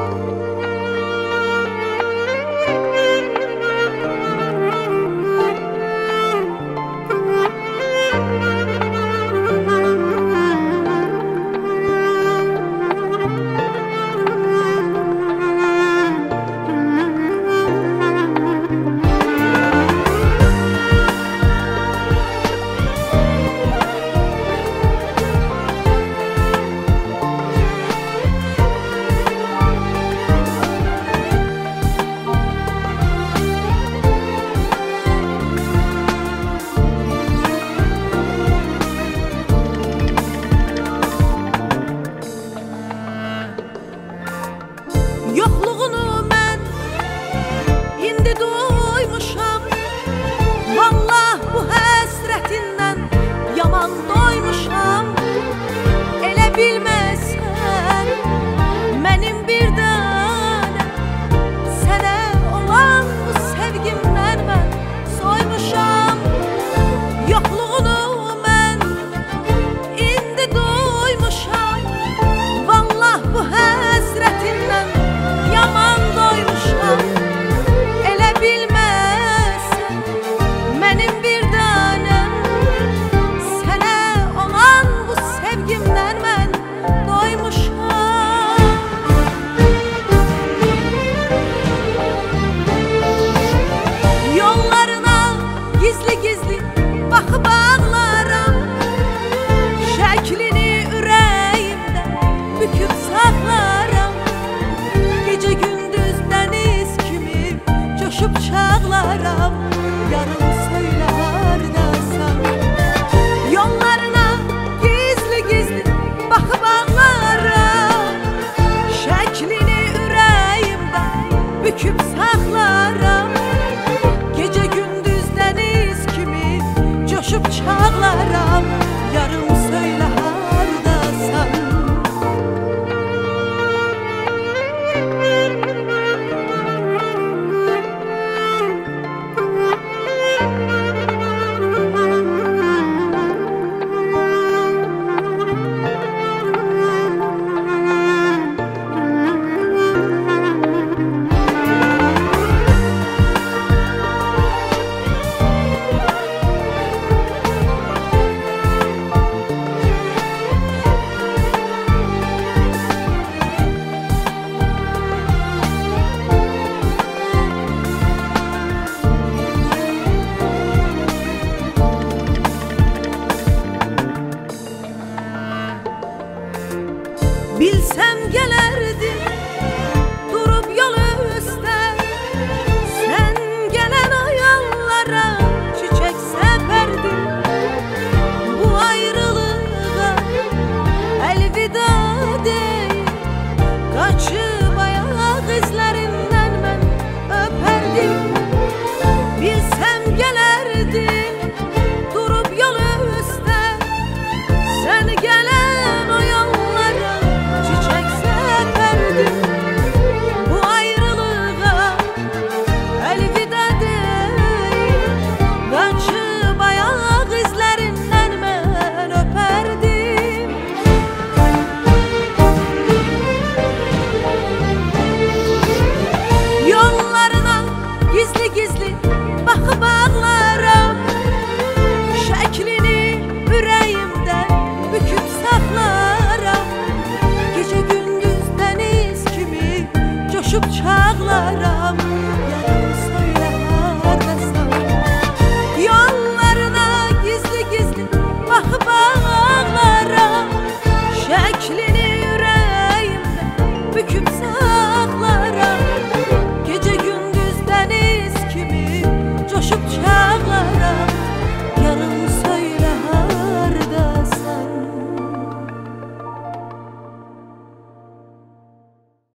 Yoxluğunu mən indi duymuşam. Vallah bu həsrətindən yaman doymuşam. Elə bilməsən mənim bir dənə sənə olan bu sevgimdən mən soymuşam. Yoxluğunu mən indi duymuşam. Vallah bu həsrətindən yaman doymuşam. Elə bilməsən mənim bir dənəm sənə olan bu sevgimdən mən doymuşam. Yollarına gizli gizli baxıb ağlaram. Şəklini ürəyimdə büküb saxlaram. Gece gündüz deniz kimi coşup çağlaram. Yarım söyle hardasan. Yollarına gizli gizli bakıp ağlaram. Şeklini yüreğimde büküp saxlaram. Gece gündüz deniz kimi coşup çağlaram. Yarım söyle hardasan. Bilsem gelerdim